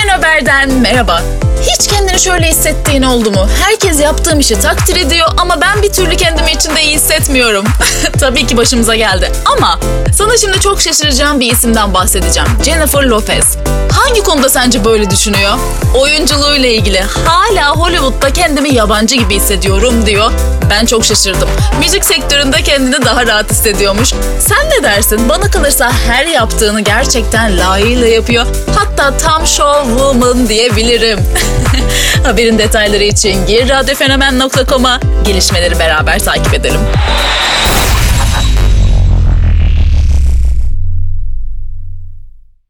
Haber'den merhaba. Hiç kendini şöyle hissettiğin oldu mu? Herkes yaptığım işi takdir ediyor ama ben bir türlü kendimi içinde iyi hissetmiyorum. Tabii ki başımıza geldi ama sana şimdi çok şaşıracağım bir isimden bahsedeceğim. Jennifer Lopez. Hangi konuda sence böyle düşünüyor? Oyunculuğuyla ilgili hala Hollywood'da kendimi yabancı gibi hissediyorum diyor. Ben çok şaşırdım. Müzik sektöründe kendini daha rahat hissediyormuş. Sen ne dersin? Bana kalırsa her yaptığını gerçekten layığıyla yapıyor. Hatta tam show woman diyebilirim. Haberin detayları için gir radyofenomen.com'a, gelişmeleri beraber takip edelim.